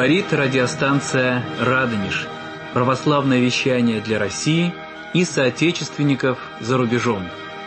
Говорит радиостанция «Радонеж». Православное вещание для России и соотечественников за рубежом.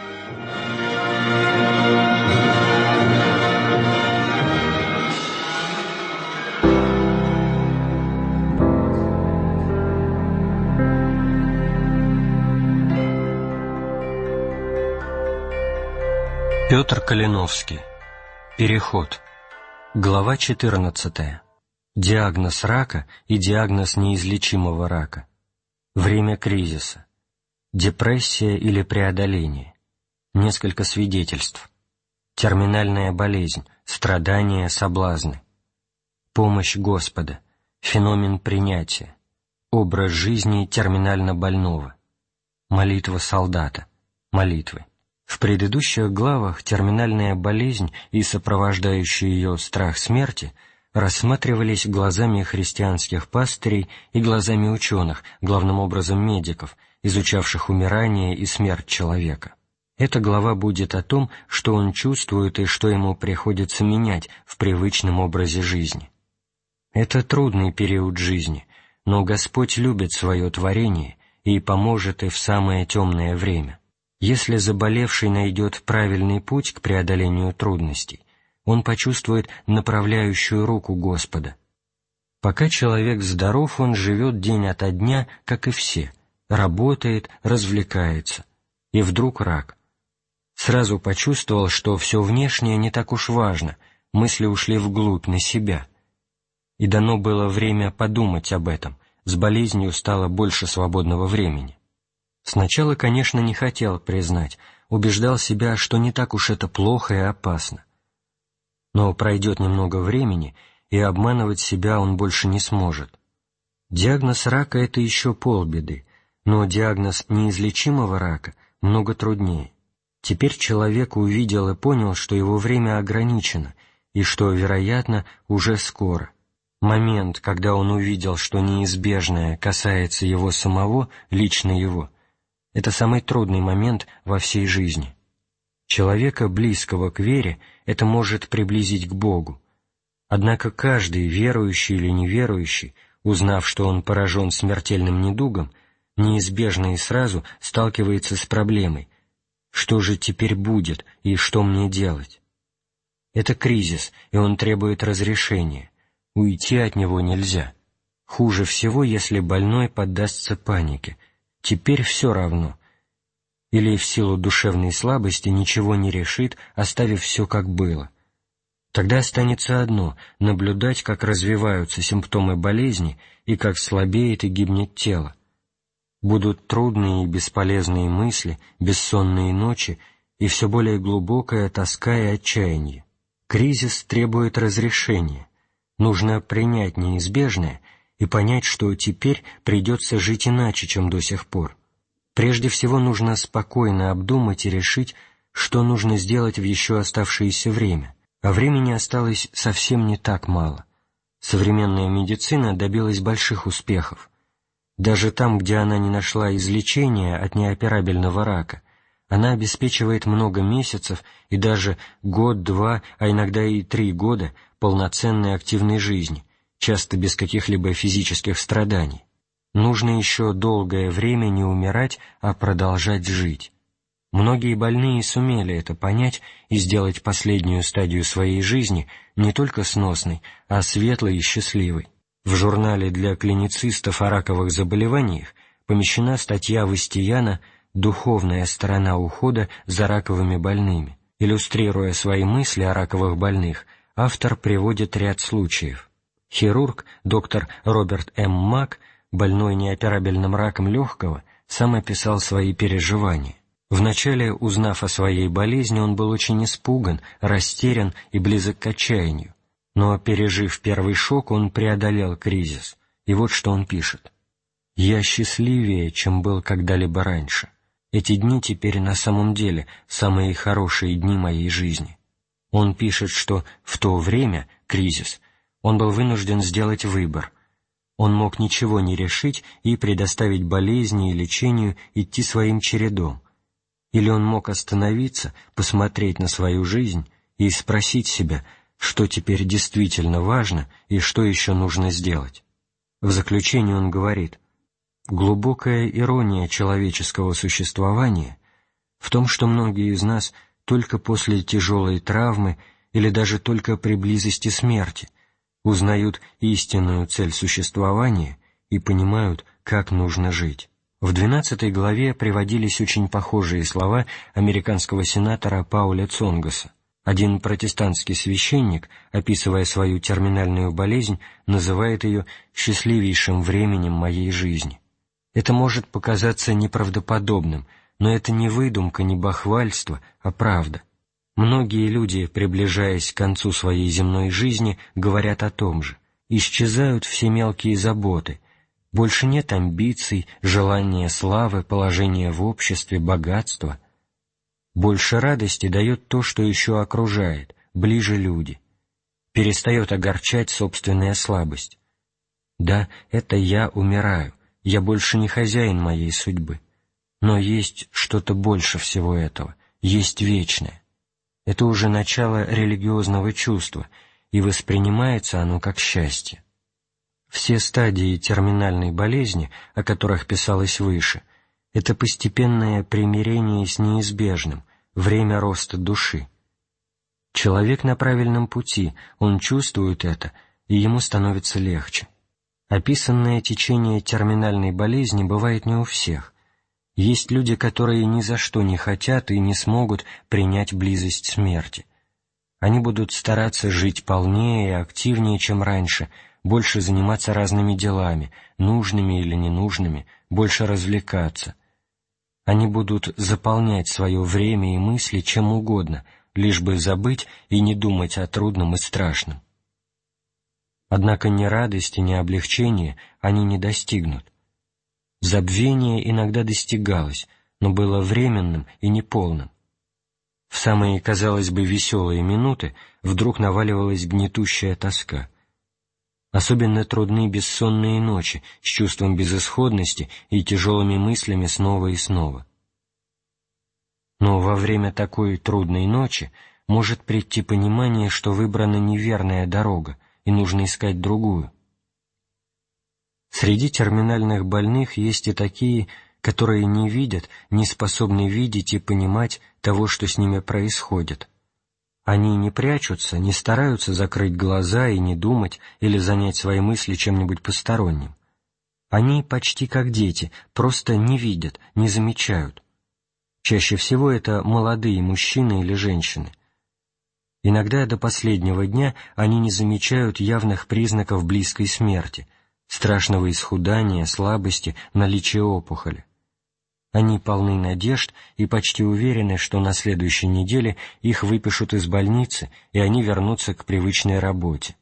Петр Калиновский. Переход. Глава 14. Диагноз рака и диагноз неизлечимого рака. Время кризиса. Депрессия или преодоление. Несколько свидетельств. Терминальная болезнь, страдания, соблазны. Помощь Господа. Феномен принятия. Образ жизни терминально больного. Молитва солдата. Молитвы. В предыдущих главах терминальная болезнь и сопровождающий ее страх смерти рассматривались глазами христианских пастырей и глазами ученых, главным образом медиков, изучавших умирание и смерть человека. Эта глава будет о том, что он чувствует и что ему приходится менять в привычном образе жизни. Это трудный период жизни, но Господь любит свое творение и поможет и в самое темное время. Если заболевший найдет правильный путь к преодолению трудностей, он почувствует направляющую руку Господа. Пока человек здоров, он живет день ото дня, как и все, работает, развлекается. И вдруг рак. Сразу почувствовал, что все внешнее не так уж важно, мысли ушли вглубь, на себя. И дано было время подумать об этом, с болезнью стало больше свободного времени. Сначала, конечно, не хотел признать, убеждал себя, что не так уж это плохо и опасно. Но пройдет немного времени, и обманывать себя он больше не сможет. Диагноз рака — это еще полбеды, но диагноз неизлечимого рака много труднее. Теперь человек увидел и понял, что его время ограничено, и что, вероятно, уже скоро. Момент, когда он увидел, что неизбежное касается его самого, лично его, это самый трудный момент во всей жизни. Человека, близкого к вере, это может приблизить к Богу. Однако каждый, верующий или неверующий, узнав, что он поражен смертельным недугом, неизбежно и сразу сталкивается с проблемой: что же теперь будет и что мне делать? Это кризис, и он требует разрешения. Уйти от него нельзя. Хуже всего, если больной поддастся панике. Теперь все равно. Или в силу душевной слабости ничего не решит, оставив все как было. Тогда останется одно — наблюдать, как развиваются симптомы болезни и как слабеет и гибнет тело. Будут трудные и бесполезные мысли, бессонные ночи и все более глубокая тоска и отчаяние. Кризис требует разрешения. Нужно принять неизбежное и понять, что теперь придется жить иначе, чем до сих пор. Прежде всего нужно спокойно обдумать и решить, что нужно сделать в еще оставшееся время, а времени осталось совсем не так мало. Современная медицина добилась больших успехов. Даже там, где она не нашла излечения от неоперабельного рака, она обеспечивает много месяцев и даже год, два, а иногда и 3 года полноценной активной жизни, часто без каких-либо физических страданий. Нужно еще долгое время не умирать, а продолжать жить. Многие больные сумели это понять и сделать последнюю стадию своей жизни не только сносной, а светлой и счастливой. В журнале для клиницистов о раковых заболеваниях помещена статья Востияна «Духовная сторона ухода за раковыми больными». Иллюстрируя свои мысли о раковых больных, автор приводит ряд случаев. Хирург, доктор Роберт М. Мак, больной неоперабельным раком легкого, сам описал свои переживания. Вначале, узнав о своей болезни, он был очень испуган, растерян и близок к отчаянию. Но, пережив первый шок, он преодолел кризис. И вот что он пишет: «Я счастливее, чем был когда-либо раньше. Эти дни теперь на самом деле самые хорошие дни моей жизни». Он пишет, что в то время, кризис, он был вынужден сделать выбор. Он мог ничего не решить и предоставить болезни и лечению идти своим чередом. Или он мог остановиться, посмотреть на свою жизнь и спросить себя, что теперь действительно важно и что еще нужно сделать. В заключение он говорит: «Глубокая ирония человеческого существования в том, что многие из нас только после тяжелой травмы или даже только при близости смерти узнают истинную цель существования и понимают, как нужно жить». В 12 главе приводились очень похожие слова американского сенатора Пауля Цонгаса. Один протестантский священник, описывая свою терминальную болезнь, называет ее «счастливейшим временем моей жизни». Это может показаться неправдоподобным, но это не выдумка, не бахвальство, а правда. Многие люди, приближаясь к концу своей земной жизни, говорят о том же. Исчезают все мелкие заботы, больше нет амбиций, желания славы, положения в обществе, богатства. Больше радости дает то, что еще окружает, ближе люди. Перестает огорчать собственная слабость. Да, это я умираю, я больше не хозяин моей судьбы. Но есть что-то больше всего этого, есть вечное. Это уже начало религиозного чувства, и воспринимается оно как счастье. Все стадии терминальной болезни, о которых писалось выше, это постепенное примирение с неизбежным, время роста души. Человек на правильном пути, он чувствует это, и ему становится легче. Описанное течение терминальной болезни бывает не у всех. Есть люди, которые ни за что не хотят и не смогут принять близость смерти. Они будут стараться жить полнее и активнее, чем раньше, больше заниматься разными делами, нужными или ненужными, больше развлекаться. Они будут заполнять свое время и мысли чем угодно, лишь бы забыть и не думать о трудном и страшном. Однако ни радости, ни облегчения они не достигнут. Забвение иногда достигалось, но было временным и неполным. В самые, казалось бы, веселые минуты вдруг наваливалась гнетущая тоска. Особенно трудны бессонные ночи с чувством безысходности и тяжелыми мыслями снова и снова. Но во время такой трудной ночи может прийти понимание, что выбрана неверная дорога, и нужно искать другую. Среди терминальных больных есть и такие, которые не видят, не способны видеть и понимать того, что с ними происходит. Они не прячутся, не стараются закрыть глаза и не думать или занять свои мысли чем-нибудь посторонним. Они почти как дети, просто не видят, не замечают. Чаще всего это молодые мужчины или женщины. Иногда до последнего дня они не замечают явных признаков близкой смерти, страшного исхудания, слабости, наличия опухоли. Они полны надежд и почти уверены, что на следующей неделе их выпишут из больницы, и они вернутся к привычной работе.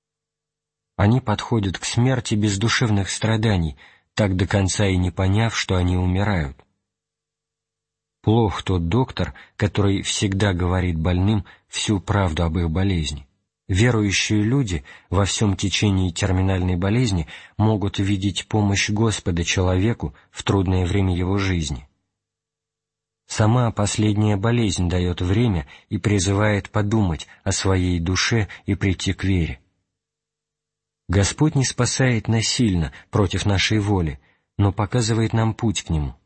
Они подходят к смерти без душевных страданий, так до конца и не поняв, что они умирают. Плох тот доктор, который всегда говорит больным всю правду об их болезни. Верующие люди во всем течении терминальной болезни могут видеть помощь Господа человеку в трудное время его жизни. Сама последняя болезнь дает время и призывает подумать о своей душе и прийти к вере. Господь не спасает насильно, против нашей воли, но показывает нам путь к Нему.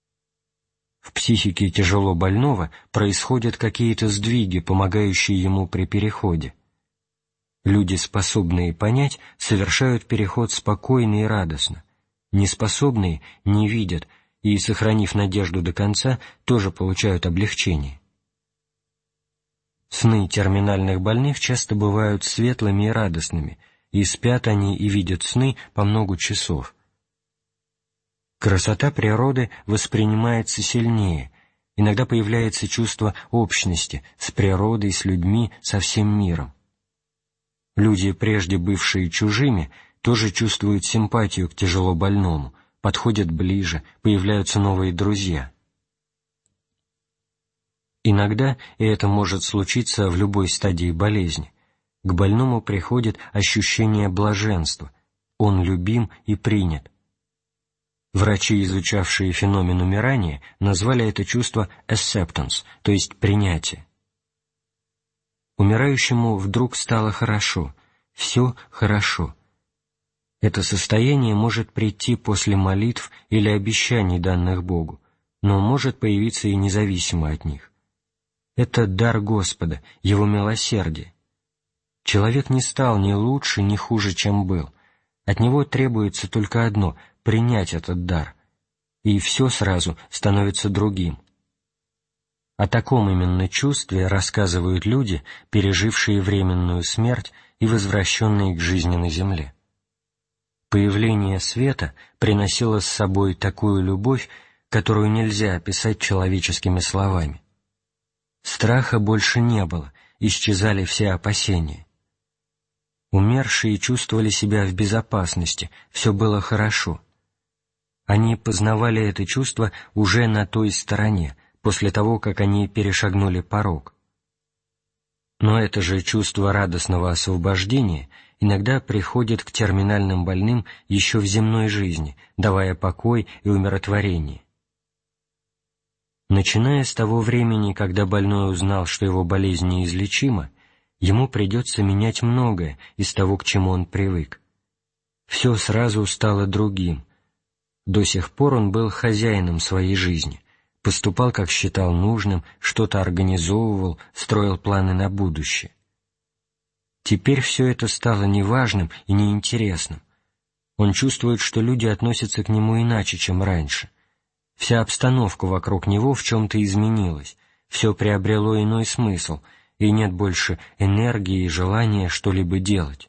В психике тяжело больного происходят какие-то сдвиги, помогающие ему при переходе. Люди, способные понять, совершают переход спокойно и радостно. Неспособные не видят и, сохранив надежду до конца, тоже получают облегчение. Сны терминальных больных часто бывают светлыми и радостными, и спят они и видят сны по много часов. Красота природы воспринимается сильнее, иногда появляется чувство общности с природой, с людьми, со всем миром. Люди, прежде бывшие чужими, тоже чувствуют симпатию к тяжело больному, подходят ближе, появляются новые друзья. Иногда, и это может случиться в любой стадии болезни, к больному приходит ощущение блаженства, он любим и принят. Врачи, изучавшие феномен умирания, назвали это чувство acceptance, то есть принятие. Умирающему вдруг стало хорошо, все хорошо. Это состояние может прийти после молитв или обещаний, данных Богу, но может появиться и независимо от них. Это дар Господа, Его милосердие. Человек не стал ни лучше, ни хуже, чем был. От него требуется только одно — принять этот дар, и все сразу становится другим. О таком именно чувстве рассказывают люди, пережившие временную смерть и возвращенные к жизни на земле. Появление света приносило с собой такую любовь, которую нельзя описать человеческими словами. Страха больше не было, исчезали все опасения. Умершие чувствовали себя в безопасности, все было хорошо. Они познавали это чувство уже на той стороне, после того, как они перешагнули порог. Но это же чувство радостного освобождения иногда приходит к терминальным больным еще в земной жизни, давая покой и умиротворение. Начиная с того времени, когда больной узнал, что его болезнь неизлечима, ему придется менять многое из того, к чему он привык. Все сразу стало другим. До сих пор он был хозяином своей жизни, поступал, как считал нужным, что-то организовывал, строил планы на будущее. Теперь все это стало неважным и неинтересным. Он чувствует, что люди относятся к нему иначе, чем раньше. Вся обстановка вокруг него в чем-то изменилась, все приобрело иной смысл, и нет больше энергии и желания что-либо делать.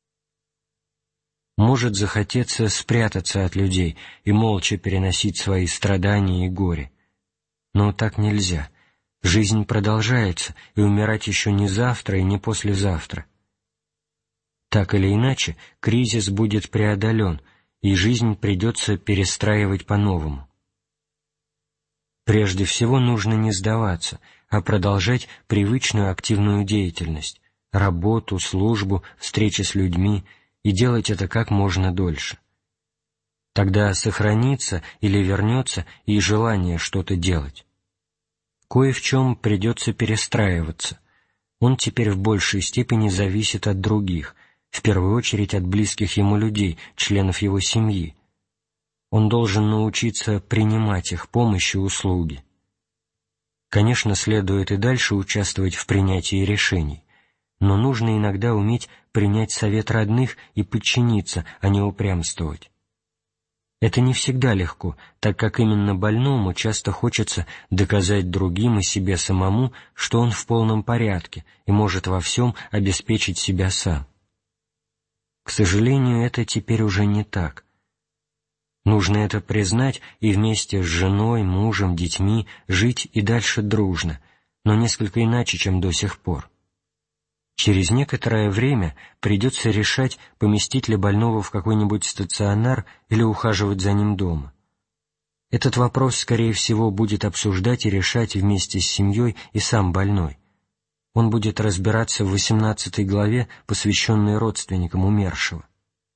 Может захотеться спрятаться от людей и молча переносить свои страдания и горе. Но так нельзя. Жизнь продолжается, и умирать еще не завтра и не послезавтра. Так или иначе, кризис будет преодолен, и жизнь придется перестраивать по-новому. Прежде всего нужно не сдаваться, а продолжать привычную активную деятельность, работу, службу, встречи с людьми, и делать это как можно дольше. Тогда сохранится или вернется и желание что-то делать. Кое в чем придется перестраиваться. Он теперь в большей степени зависит от других, в первую очередь от близких ему людей, членов его семьи. Он должен научиться принимать их помощь и услуги. Конечно, следует и дальше участвовать в принятии решений, но нужно иногда уметь принять совет родных и подчиниться, а не упрямствовать. Это не всегда легко, так как именно больному часто хочется доказать другим и себе самому, что он в полном порядке и может во всем обеспечить себя сам. К сожалению, это теперь уже не так. Нужно это признать и вместе с женой, мужем, детьми жить и дальше дружно, но несколько иначе, чем до сих пор. Через некоторое время придется решать, поместить ли больного в какой-нибудь стационар или ухаживать за ним дома. Этот вопрос, скорее всего, будет обсуждать и решать вместе с семьей и сам больной. Он будет разбираться в 18 главе, посвященной родственникам умершего.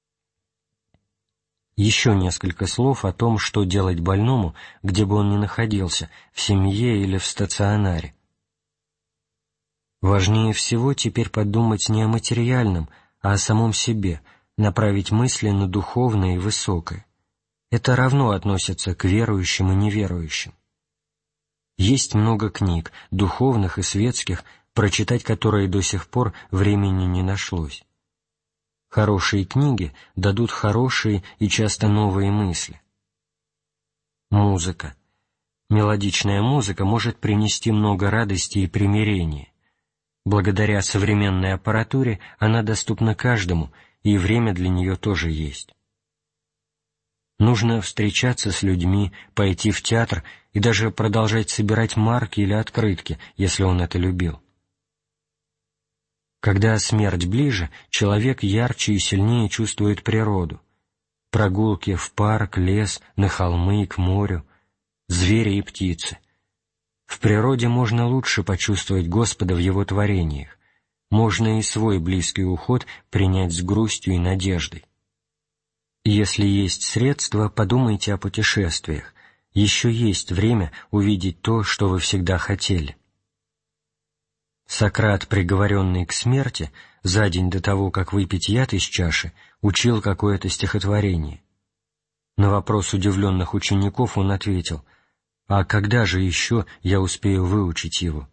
Еще несколько слов о том, что делать больному, где бы он ни находился, в семье или в стационаре. Важнее всего теперь подумать не о материальном, а о самом себе, направить мысли на духовное и высокое. Это равно относится к верующим и неверующим. Есть много книг, духовных и светских, прочитать которые до сих пор времени не нашлось. Хорошие книги дадут хорошие и часто новые мысли. Музыка. Мелодичная музыка может принести много радости и примирения. Благодаря современной аппаратуре она доступна каждому, и время для нее тоже есть. Нужно встречаться с людьми, пойти в театр и даже продолжать собирать марки или открытки, если он это любил. Когда смерть ближе, человек ярче и сильнее чувствует природу. Прогулки в парк, лес, на холмы, к морю, звери и птицы. В природе можно лучше почувствовать Господа в Его творениях. Можно и свой близкий уход принять с грустью и надеждой. Если есть средства, подумайте о путешествиях. Еще есть время увидеть то, что вы всегда хотели. Сократ, приговоренный к смерти, за день до того, как выпить яд из чаши, учил какое-то стихотворение. На вопрос удивленных учеников он ответил: «А когда же еще я успею выучить его?»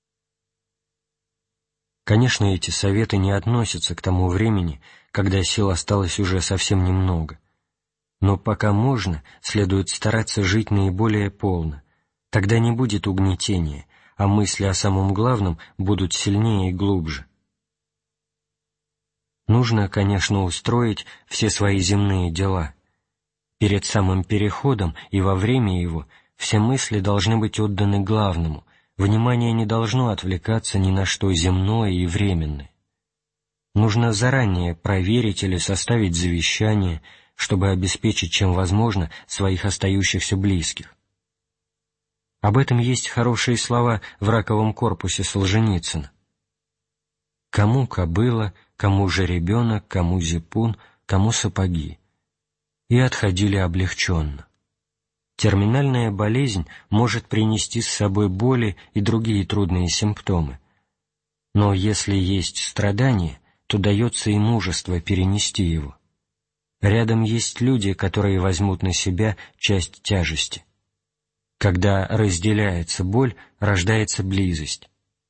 Конечно, эти советы не относятся к тому времени, когда сил осталось уже совсем немного. Но пока можно, следует стараться жить наиболее полно. Тогда не будет угнетения, а мысли о самом главном будут сильнее и глубже. Нужно, конечно, устроить все свои земные дела. Перед самым переходом и во время его все мысли должны быть отданы главному, внимание не должно отвлекаться ни на что земное и временное. Нужно заранее проверить или составить завещание, чтобы обеспечить, чем возможно, своих остающихся близких. Об этом есть хорошие слова в раковом корпусе Солженицына. «Кому кобыла, кому жеребенок, кому зипун, кому сапоги». И отходили облегченно. Терминальная болезнь может принести с собой боли и другие трудные симптомы. Но если есть страдание, то дается и мужество перенести его. Рядом есть люди, которые возьмут на себя часть тяжести. Когда разделяется боль, рождается близость.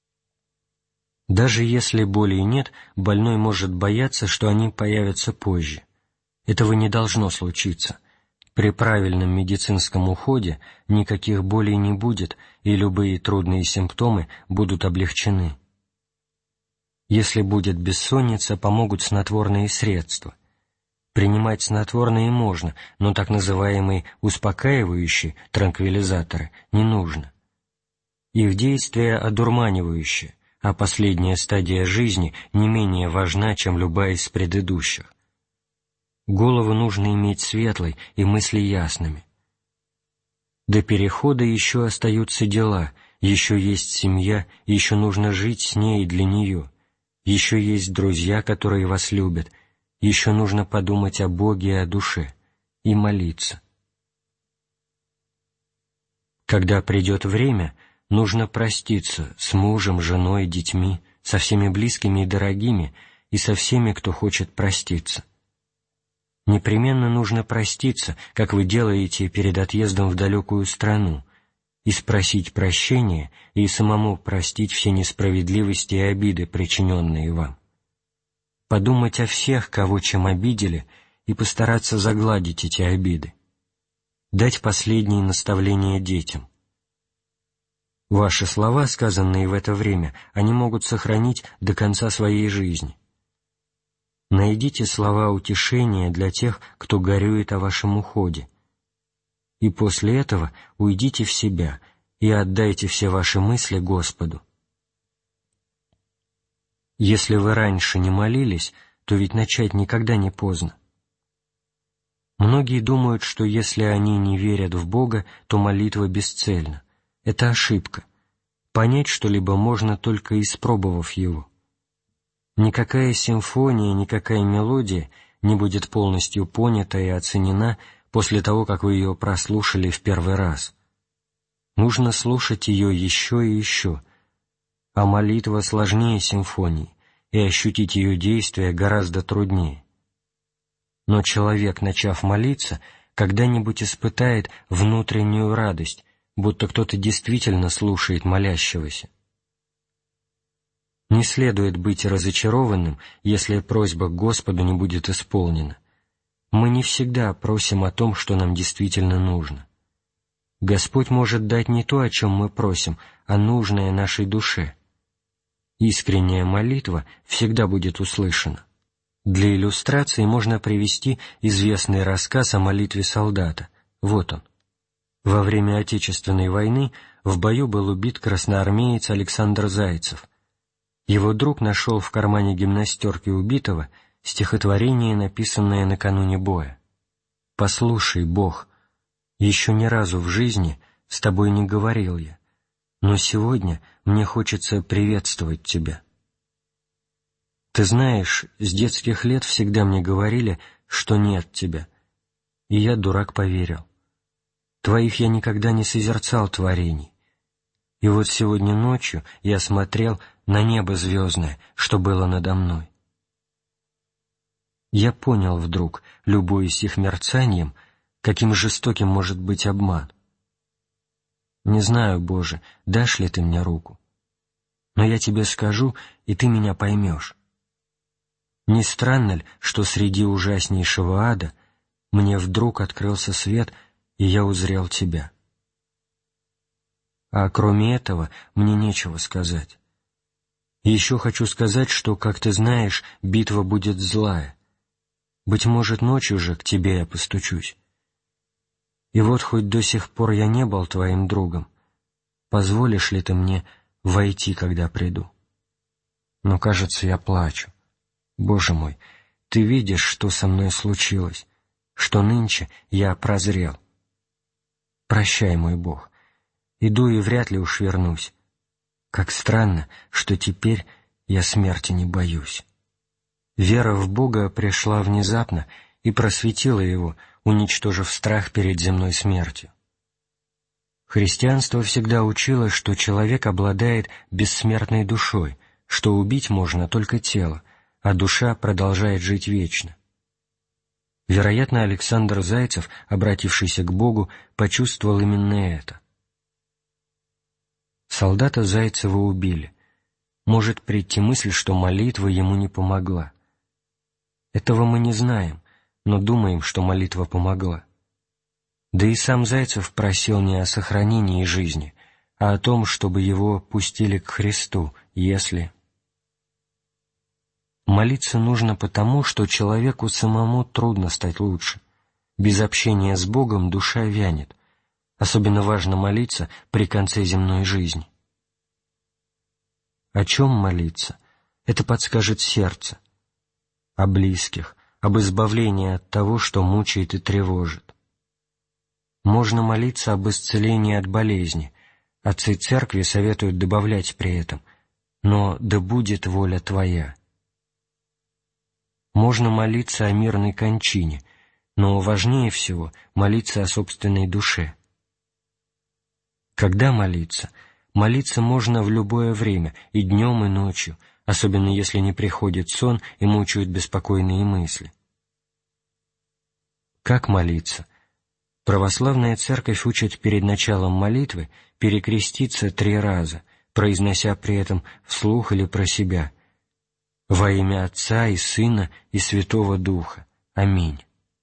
Даже если боли и нет, больной может бояться, что они появятся позже. Этого не должно случиться. При правильном медицинском уходе никаких болей не будет, и любые трудные симптомы будут облегчены. Если будет бессонница, помогут снотворные средства. Принимать снотворные можно, но так называемые успокаивающие транквилизаторы не нужно. Их действие одурманивающее, а последняя стадия жизни не менее важна, чем любая из предыдущих. Голову нужно иметь светлой и мысли ясными. До перехода еще остаются дела, еще есть семья, еще нужно жить с ней и для нее, еще есть друзья, которые вас любят, еще нужно подумать о Боге и о душе, и молиться. Когда придет время, нужно проститься с мужем, женой, детьми, со всеми близкими и дорогими, и со всеми, кто хочет проститься. Непременно нужно проститься, как вы делаете перед отъездом в далекую страну, и спросить прощения, и самому простить все несправедливости и обиды, причиненные вам. Подумать о всех, кого чем обидели, и постараться загладить эти обиды. Дать последние наставления детям. Ваши слова, сказанные в это время, они могут сохранить до конца своей жизни. Найдите слова утешения для тех, кто горюет о вашем уходе. И после этого уйдите в себя и отдайте все ваши мысли Господу. Если вы раньше не молились, то ведь начать никогда не поздно. Многие думают, что если они не верят в Бога, то молитва бесцельна. Это ошибка. Понять что-либо можно, только испробовав Его. Никакая симфония, никакая мелодия не будет полностью понята и оценена после того, как вы ее прослушали в первый раз. Нужно слушать ее еще и еще, а молитва сложнее симфонии, и ощутить ее действие гораздо труднее. Но человек, начав молиться, когда-нибудь испытает внутреннюю радость, будто кто-то действительно слушает молящегося. Не следует быть разочарованным, если просьба к Господу не будет исполнена. Мы не всегда просим о том, что нам действительно нужно. Господь может дать не то, о чем мы просим, а нужное нашей душе. Искренняя молитва всегда будет услышана. Для иллюстрации можно привести известный рассказ о молитве солдата. Вот он. Во время Отечественной войны в бою был убит красноармеец Александр Зайцев. Его друг нашел в кармане гимнастерки убитого стихотворение, написанное накануне боя. «Послушай, Бог, еще ни разу в жизни с тобой не говорил я, но сегодня мне хочется приветствовать тебя. Ты знаешь, с детских лет всегда мне говорили, что нет тебя, и я, дурак, поверил. Твоих я никогда не созерцал творений. И вот сегодня ночью я смотрел на небо звездное, что было надо мной. Я понял вдруг, любуясь их мерцанием, каким жестоким может быть обман. Не знаю, Боже, дашь ли ты мне руку, но я тебе скажу, и ты меня поймешь. Не странно ли, что среди ужаснейшего ада мне вдруг открылся свет, и я узрел тебя? А кроме этого мне нечего сказать. И еще хочу сказать, что, как ты знаешь, битва будет злая. Быть может, ночью же к тебе я постучусь. И вот хоть до сих пор я не был твоим другом, позволишь ли ты мне войти, когда приду? Но, кажется, я плачу. Боже мой, ты видишь, что со мной случилось, что нынче я прозрел. Прощай, мой Бог, иду и вряд ли уж вернусь. Как странно, что теперь я смерти не боюсь. Вера в Бога пришла внезапно и просветила его, уничтожив страх перед земной смертью. Христианство всегда учило, что человек обладает бессмертной душой, что убить можно только тело, а душа продолжает жить вечно. Вероятно, Александр Зайцев, обратившийся к Богу, почувствовал именно это. Солдата Зайцева убили. Может прийти мысль, что молитва ему не помогла. Этого мы не знаем, но думаем, что молитва помогла. Да и сам Зайцев просил не о сохранении жизни, а о том, чтобы его пустили к Христу, если... Молиться нужно потому, что человеку самому трудно стать лучше. Без общения с Богом душа вянет. Особенно важно молиться при конце земной жизни. О чем молиться? Это подскажет сердце. О близких, об избавлении от того, что мучает и тревожит. Можно молиться об исцелении от болезни. Отцы церкви советуют добавлять при этом: «Но да будет воля Твоя». Можно молиться о мирной кончине, но важнее всего молиться о собственной душе. Когда молиться? Молиться можно в любое время, и днем, и ночью, особенно если не приходит сон и мучают беспокойные мысли. Как молиться? Православная церковь учит перед началом молитвы перекреститься 3 раза, произнося при этом вслух или про себя: «Во имя Отца и Сына и Святого Духа. Аминь».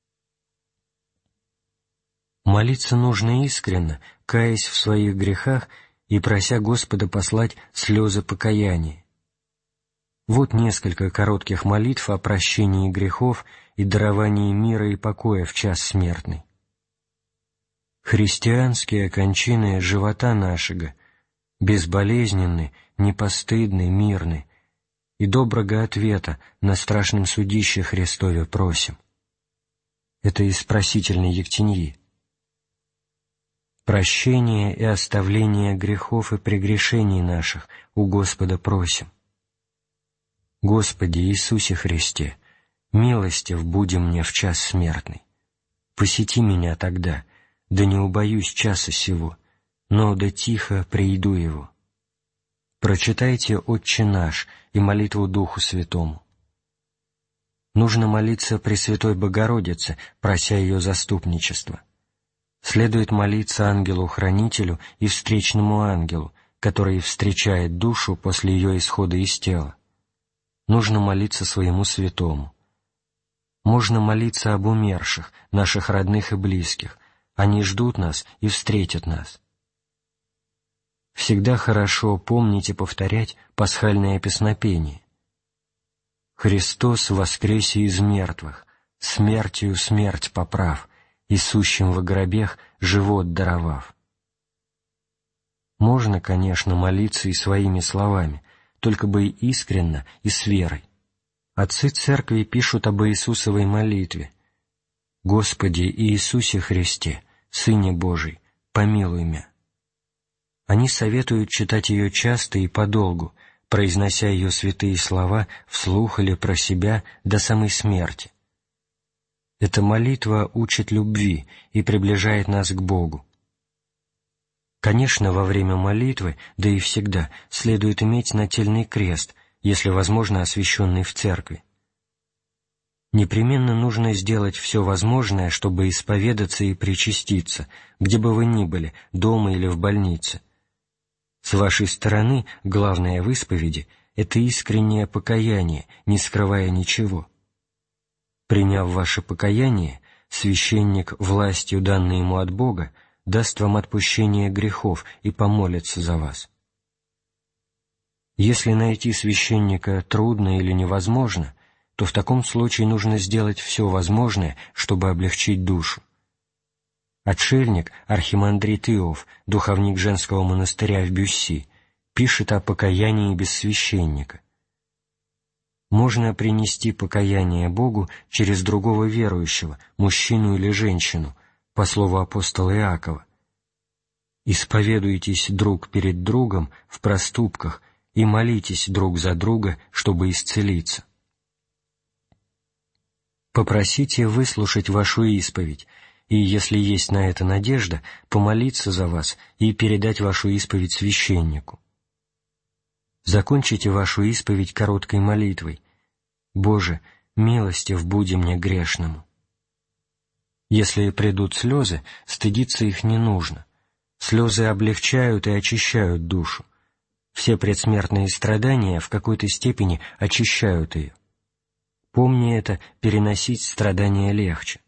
Молиться нужно искренно, каясь в своих грехах и прося Господа послать слезы покаяния. Вот несколько коротких молитв о прощении грехов и даровании мира и покоя в час смертный. «Христианские кончины живота нашего, безболезненны, непостыдны, мирны, и доброго ответа на страшном судище Христове просим». Это из просительной Евтиньи. «Прощение и оставление грехов и прегрешений наших у Господа просим». Господи Иисусе Христе, милостив буди мне в час смертный. Посети меня тогда, да не убоюсь часа сего, но да тихо прииду его. Прочитайте «Отче наш» и молитву Духу Святому. Нужно молиться Пресвятой Богородице, прося ее заступничества. Следует молиться ангелу-хранителю и встречному ангелу, который встречает душу после ее исхода из тела. Нужно молиться своему святому. Можно молиться об умерших, наших родных и близких. Они ждут нас и встретят нас. Всегда хорошо помнить и повторять пасхальное песнопение. «Христос воскресе из мертвых, смертью смерть поправ, и сущим во гробех живот даровав». Можно, конечно, молиться и своими словами, только бы и искренно, и с верой. Отцы церкви пишут об Иисусовой молитве: «Господи Иисусе Христе, Сыне Божий, помилуй мя». Они советуют читать ее часто и подолгу, произнося ее святые слова вслух или про себя до самой смерти. Эта молитва учит любви и приближает нас к Богу. Конечно, во время молитвы, да и всегда, следует иметь нательный крест, если возможно освященный в церкви. Непременно нужно сделать все возможное, чтобы исповедаться и причаститься, где бы вы ни были, дома или в больнице. С вашей стороны главное в исповеди — это искреннее покаяние, не скрывая ничего. Приняв ваше покаяние, священник, властью, данной ему от Бога, даст вам отпущение грехов и помолится за вас. Если найти священника трудно или невозможно, то в таком случае нужно сделать все возможное, чтобы облегчить душу. Отшельник архимандрит Иов, духовник женского монастыря в Бюсси, пишет о покаянии без священника. Можно принести покаяние Богу через другого верующего, мужчину или женщину, по слову апостола Иакова. «Исповедуйтесь друг перед другом в проступках и молитесь друг за друга, чтобы исцелиться». Попросите выслушать вашу исповедь, и, если есть на это надежда, помолиться за вас и передать вашу исповедь священнику. Закончите вашу исповедь короткой молитвой: «Боже, милостив буди мне грешному». Если придут слезы, стыдиться их не нужно. Слезы облегчают и очищают душу. Все предсмертные страдания в какой-то степени очищают ее. Помни это, переносить страдания легче.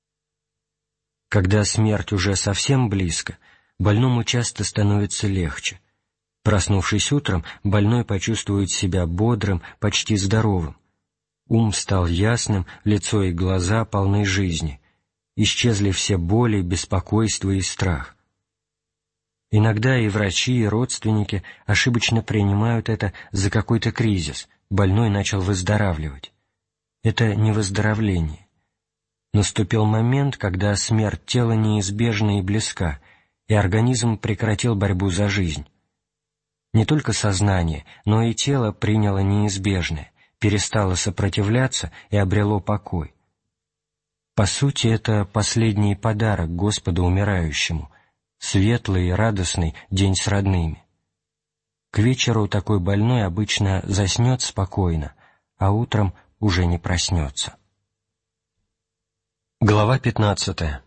Когда смерть уже совсем близко, больному часто становится легче. Проснувшись утром, больной почувствует себя бодрым, почти здоровым. Ум стал ясным, лицо и глаза полны жизни. Исчезли все боли, беспокойство и страх. Иногда и врачи, и родственники ошибочно принимают это за какой-то кризис, больной начал выздоравливать. Это не выздоровление. Наступил момент, когда смерть тела неизбежна и близка, и организм прекратил борьбу за жизнь. Не только сознание, но и тело приняло неизбежное, перестало сопротивляться и обрело покой. По сути, это последний подарок Господа умирающему, светлый и радостный день с родными. К вечеру такой больной обычно заснет спокойно, а утром уже не проснется. Глава 15.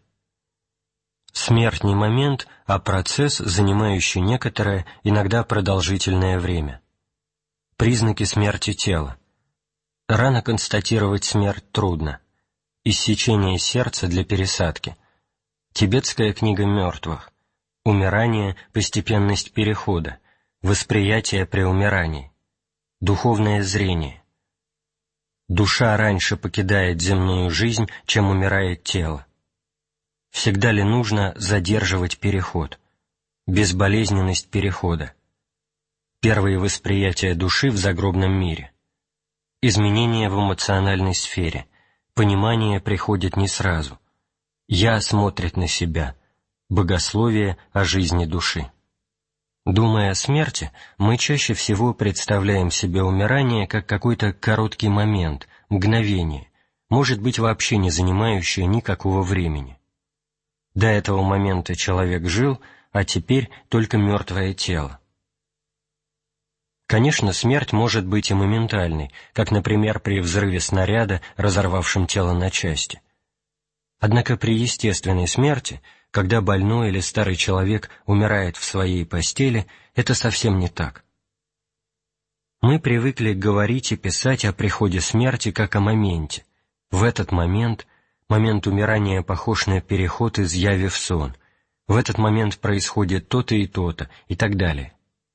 Смерть не момент, а процесс, занимающий некоторое, иногда продолжительное время. Признаки смерти тела. Рано констатировать смерть трудно. Иссечение сердца для пересадки. Тибетская книга мертвых. Умирание, постепенность перехода. Восприятие при умирании. Духовное зрение. Душа раньше покидает земную жизнь, чем умирает тело. Всегда ли нужно задерживать переход? Безболезненность перехода. Первые восприятия души в загробном мире. Изменения в эмоциональной сфере. Понимание приходит не сразу. «Я» смотрит на себя. Богословие о жизни души. Думая о смерти, мы чаще всего представляем себе умирание как какой-то короткий момент, мгновение, может быть, вообще не занимающее никакого времени. До этого момента человек жил, а теперь только мертвое тело. Конечно, смерть может быть и моментальной, как, например, при взрыве снаряда, разорвавшем тело на части. Однако при естественной смерти, когда больной или старый человек умирает в своей постели, это совсем не так. Мы привыкли говорить и писать о приходе смерти как о моменте. В этот момент умирания похож на переход из яви в сон. В этот момент происходит то-то и то-то, и так далее.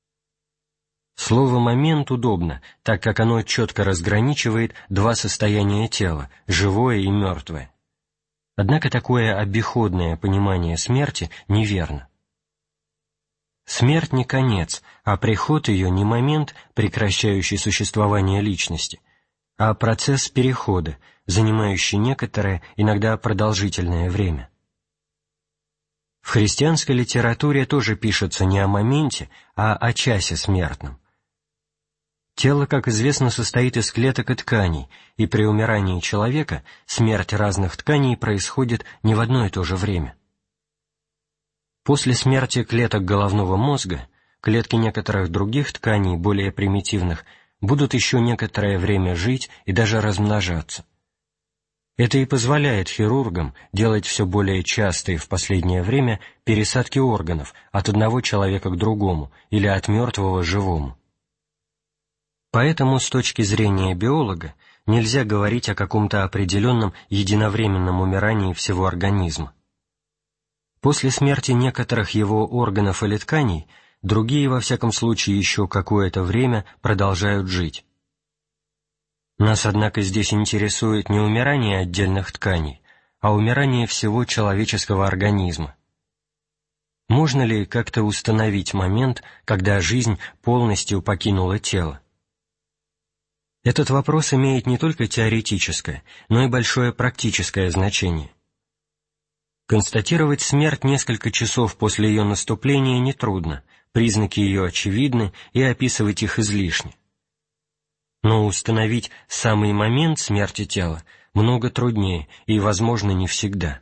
Слово «момент» удобно, так как оно четко разграничивает два состояния тела – живое и мертвое. Однако такое обиходное понимание смерти неверно. Смерть не конец, а приход ее не момент, прекращающий существование личности, а процесс перехода, занимающий некоторое, иногда продолжительное время. В христианской литературе тоже пишется не о моменте, а о часе смертном. Тело, как известно, состоит из клеток и тканей, и при умирании человека смерть разных тканей происходит не в одно и то же время. После смерти клеток головного мозга клетки некоторых других тканей, более примитивных, будут еще некоторое время жить и даже размножаться. Это и позволяет хирургам делать все более частые в последнее время пересадки органов от одного человека к другому или от мертвого к живому. Поэтому с точки зрения биолога нельзя говорить о каком-то определенном единовременном умирании всего организма. После смерти некоторых его органов или тканей другие, во всяком случае, еще какое-то время продолжают жить. Нас, однако, здесь интересует не умирание отдельных тканей, а умирание всего человеческого организма. Можно ли как-то установить момент, когда жизнь полностью покинула тело? Этот вопрос имеет не только теоретическое, но и большое практическое значение. Констатировать смерть несколько часов после ее наступления нетрудно, признаки ее очевидны, и описывать их излишне. Но установить самый момент смерти тела много труднее и, возможно, не всегда.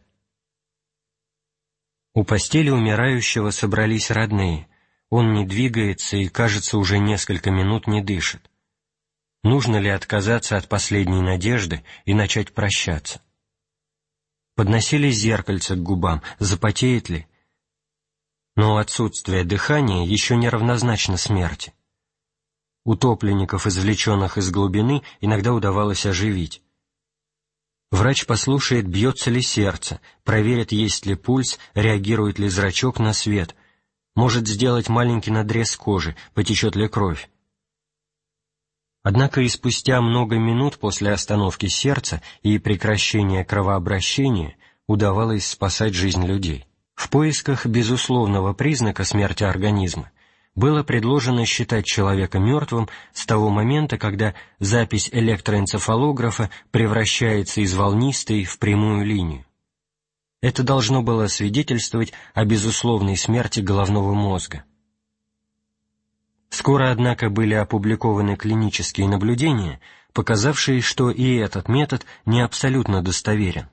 У постели умирающего собрались родные. Он не двигается и, кажется, уже несколько минут не дышит. Нужно ли отказаться от последней надежды и начать прощаться? Подносили зеркальце к губам, запотеет ли? Но отсутствие дыхания еще не равнозначно смерти. Утопленников, извлеченных из глубины, иногда удавалось оживить. Врач послушает, бьется ли сердце, проверит, есть ли пульс, реагирует ли зрачок на свет, может сделать маленький надрез кожи, потечет ли кровь. Однако и спустя много минут после остановки сердца и прекращения кровообращения удавалось спасать жизнь людей. В поисках безусловного признака смерти организма было предложено считать человека мертвым с того момента, когда запись электроэнцефалографа превращается из волнистой в прямую линию. Это должно было свидетельствовать о безусловной смерти головного мозга. Скоро, однако, были опубликованы клинические наблюдения, показавшие, что и этот метод не абсолютно достоверен.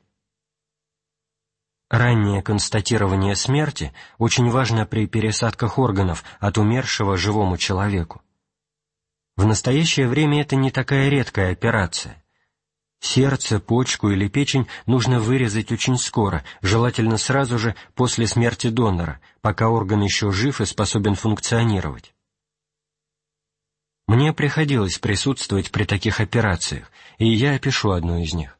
Раннее констатирование смерти очень важно при пересадках органов от умершего живому человеку. В настоящее время это не такая редкая операция. Сердце, почку или печень нужно вырезать очень скоро, желательно сразу же после смерти донора, пока орган еще жив и способен функционировать. Мне приходилось присутствовать при таких операциях, и я опишу одну из них.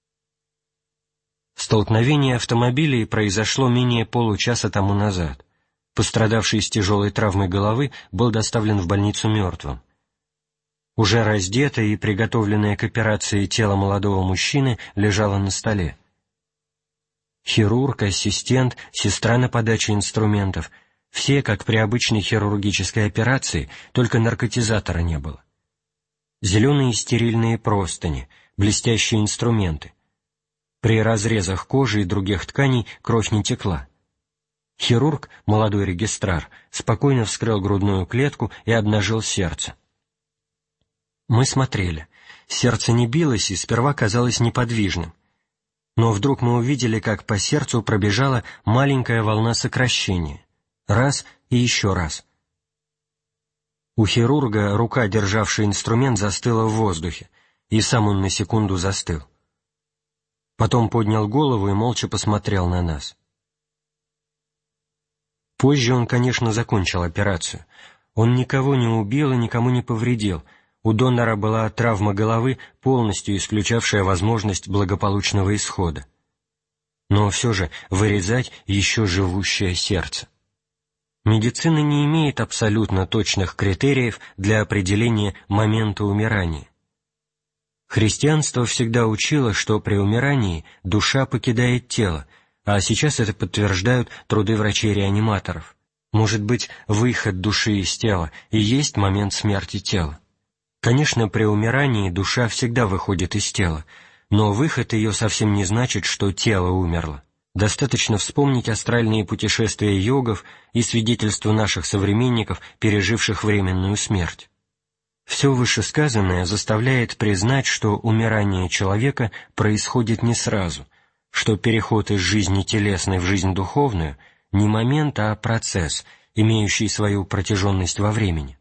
Столкновение автомобилей произошло менее получаса тому назад. Пострадавший с тяжелой травмой головы был доставлен в больницу мертвым. Уже раздетое и приготовленное к операции тело молодого мужчины лежало на столе. Хирург, ассистент, сестра на подаче инструментов — все, как при обычной хирургической операции, только наркотизатора не было. Зеленые стерильные простыни, блестящие инструменты. При разрезах кожи и других тканей кровь не текла. Хирург, молодой регистрар, спокойно вскрыл грудную клетку и обнажил сердце. Мы смотрели. Сердце не билось и сперва казалось неподвижным. Но вдруг мы увидели, как по сердцу пробежала маленькая волна сокращения. Раз и еще раз. У хирурга рука, державшая инструмент, застыла в воздухе, и сам он на секунду застыл. Потом поднял голову и молча посмотрел на нас. Позже он, конечно, закончил операцию. Он никого не убил и никому не повредил. У донора была травма головы, полностью исключавшая возможность благополучного исхода. Но все же вырезать еще живущее сердце. Медицина не имеет абсолютно точных критериев для определения момента умирания. Христианство всегда учило, что при умирании душа покидает тело, а сейчас это подтверждают труды врачей-реаниматоров. Может быть, выход души из тела и есть момент смерти тела. Конечно, при умирании душа всегда выходит из тела, но выход ее совсем не значит, что тело умерло. Достаточно вспомнить астральные путешествия йогов и свидетельства наших современников, переживших временную смерть. Все вышесказанное заставляет признать, что умирание человека происходит не сразу, что переход из жизни телесной в жизнь духовную не момент, а процесс, имеющий свою протяженность во времени.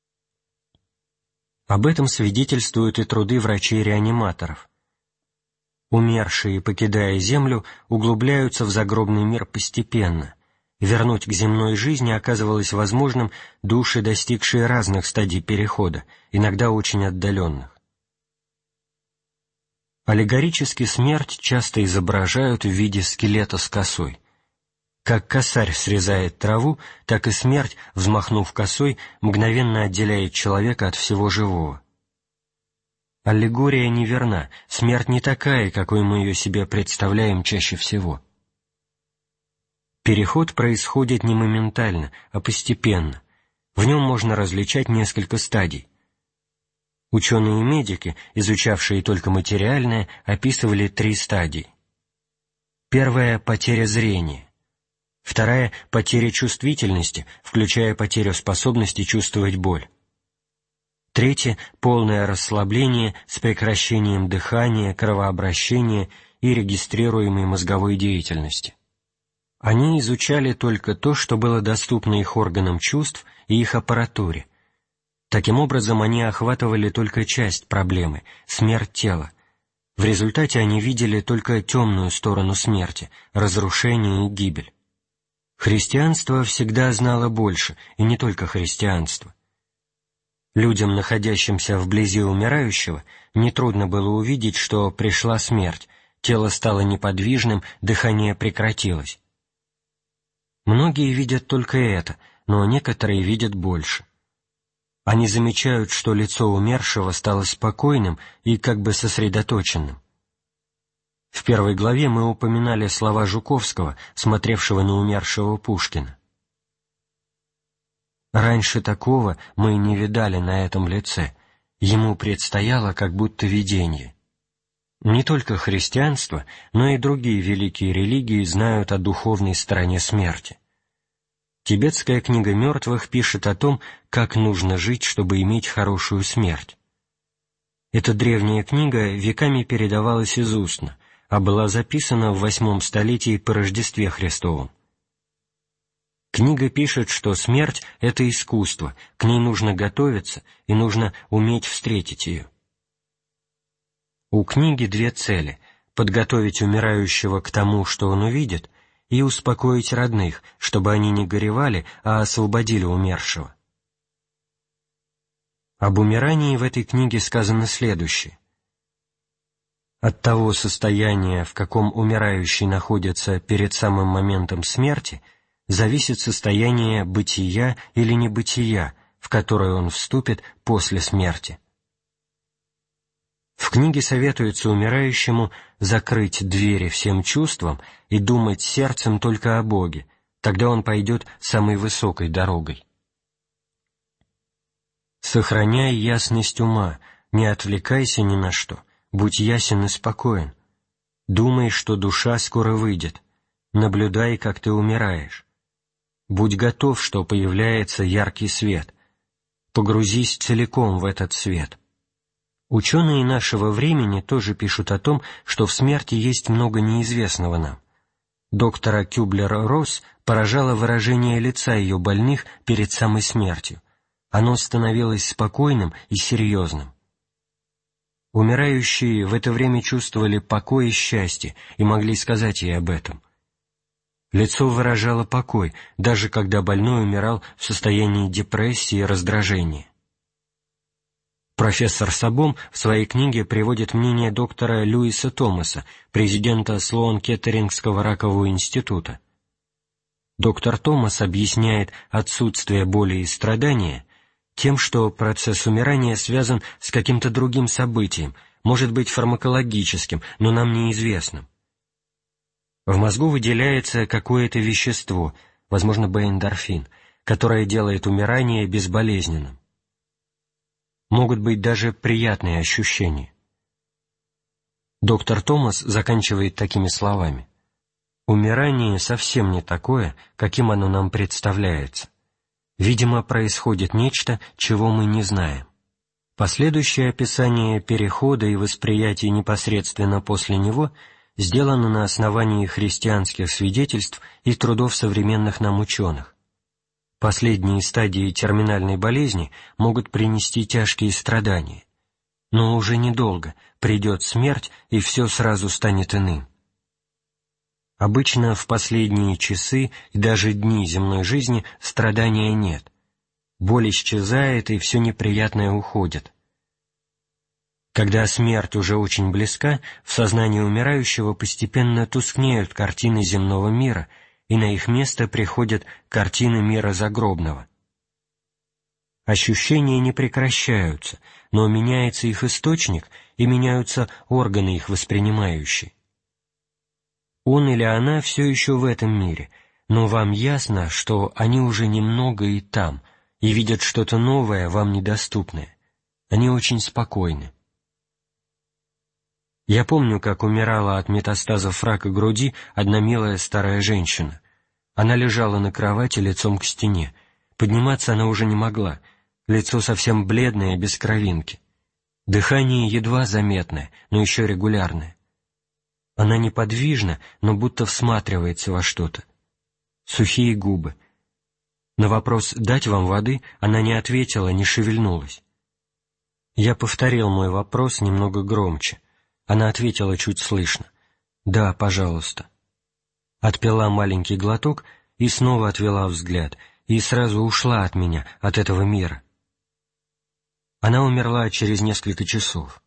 Об этом свидетельствуют и труды врачей-реаниматоров. Умершие, покидая землю, углубляются в загробный мир постепенно. Вернуть к земной жизни оказывалось возможным души, достигшие разных стадий перехода, иногда очень отдаленных. Аллегорически смерть часто изображают в виде скелета с косой. Как косарь срезает траву, так и смерть, взмахнув косой, мгновенно отделяет человека от всего живого. Аллегория неверна, смерть не такая, какой мы ее себе представляем чаще всего. Переход происходит не моментально, а постепенно. В нем можно различать несколько стадий. Ученые-медики, изучавшие только материальное, описывали 3 стадии. Первая — потеря зрения. Вторая — потеря чувствительности, включая потерю способности чувствовать боль. Третья — полное расслабление с прекращением дыхания, кровообращения и регистрируемой мозговой деятельности. Они изучали только то, что было доступно их органам чувств и их аппаратуре. Таким образом, они охватывали только часть проблемы — смерть тела. В результате они видели только темную сторону смерти — разрушение и гибель. Христианство всегда знало больше, и не только христианство. Людям, находящимся вблизи умирающего, нетрудно было увидеть, что пришла смерть, тело стало неподвижным, дыхание прекратилось. Многие видят только это, но некоторые видят больше. Они замечают, что лицо умершего стало спокойным и как бы сосредоточенным. В 1 главе мы упоминали слова Жуковского, смотревшего на умершего Пушкина. «Раньше такого мы не видали на этом лице, ему предстояло как будто видение». Не только христианство, но и другие великие религии знают о духовной стороне смерти. Тибетская книга мертвых пишет о том, как нужно жить, чтобы иметь хорошую смерть. Эта древняя книга веками передавалась из устно, а была записана в 8 столетии по Рождестве Христовом. Книга пишет, что смерть — это искусство, к ней нужно готовиться и нужно уметь встретить ее. У книги 2 цели — подготовить умирающего к тому, что он увидит, и успокоить родных, чтобы они не горевали, а освободили умершего. Об умирании в этой книге сказано следующее. От того состояния, в каком умирающий находится перед самым моментом смерти, зависит состояние бытия или небытия, в которое он вступит после смерти. В книге советуется умирающему закрыть двери всем чувствам и думать сердцем только о Боге, тогда он пойдет самой высокой дорогой. Сохраняй ясность ума, не отвлекайся ни на что, будь ясен и спокоен. Думай, что душа скоро выйдет, наблюдай, как ты умираешь. Будь готов, что появляется яркий свет. Погрузись целиком в этот свет. Ученые нашего времени тоже пишут о том, что в смерти есть много неизвестного нам. Доктора Кюблер-Росс поражало выражение лица ее больных перед самой смертью. Оно становилось спокойным и серьезным. Умирающие в это время чувствовали покой и счастье и могли сказать ей об этом. Лицо выражало покой, даже когда больной умирал в состоянии депрессии и раздражения. Профессор Сабом в своей книге приводит мнение доктора Льюиса Томаса, президента Слоан-Кеттерингского ракового института. Доктор Томас объясняет отсутствие боли и страдания тем, что процесс умирания связан с каким-то другим событием, может быть фармакологическим, но нам неизвестным. В мозгу выделяется какое-то вещество, возможно, эндорфин, которое делает умирание безболезненным. Могут быть даже приятные ощущения. Доктор Томас заканчивает такими словами. «Умирание совсем не такое, каким оно нам представляется. Видимо, происходит нечто, чего мы не знаем». Последующее описание перехода и восприятие непосредственно после него сделано на основании христианских свидетельств и трудов современных нам ученых. Последние стадии терминальной болезни могут принести тяжкие страдания, но уже недолго придет смерть, и все сразу станет иным. Обычно в последние часы и даже дни земной жизни страдания нет. Боль исчезает, и все неприятное уходит. Когда смерть уже очень близка, в сознании умирающего постепенно тускнеют картины земного мира, и на их место приходят картины мира загробного. Ощущения не прекращаются, но меняется их источник, и меняются органы их воспринимающие. Он или она все еще в этом мире, но вам ясно, что они уже немного и там, и видят что-то новое, вам недоступное. Они очень спокойны. Я помню, как умирала от метастазов рака груди одна милая старая женщина. Она лежала на кровати лицом к стене. Подниматься она уже не могла. Лицо совсем бледное, без кровинки. Дыхание едва заметное, но еще регулярное. Она неподвижна, но будто всматривается во что-то. Сухие губы. На вопрос «дать вам воды» она не ответила, не шевельнулась. Я повторил мой вопрос немного громче. Она ответила чуть слышно: «Да, пожалуйста». Отпила маленький глоток и снова отвела взгляд, и сразу ушла от меня, от этого мира. Она умерла через несколько часов.